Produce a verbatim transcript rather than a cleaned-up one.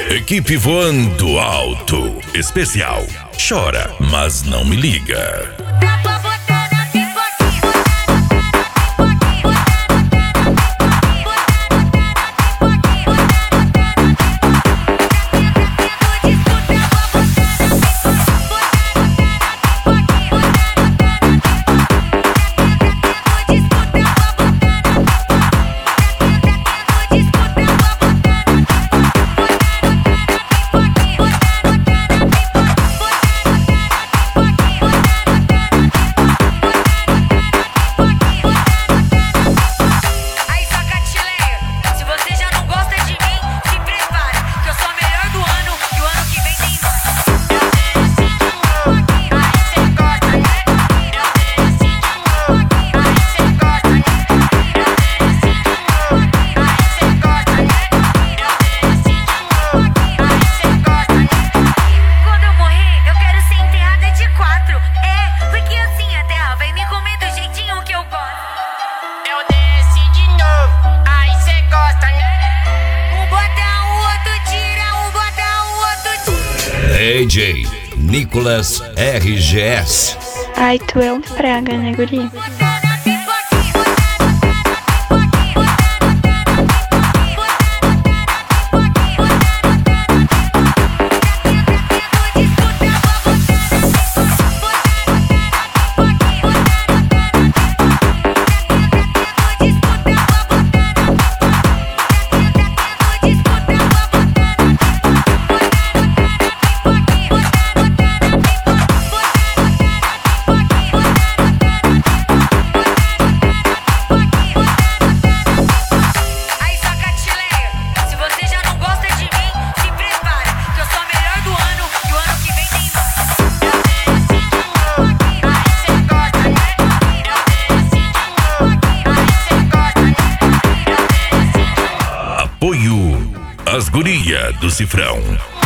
Equipe voando alto. Especial. Chora, mas não me liga. D J Nicolas R G S. Ai, tu é um praga, né, guri? Apoio As Guria do Cifrão.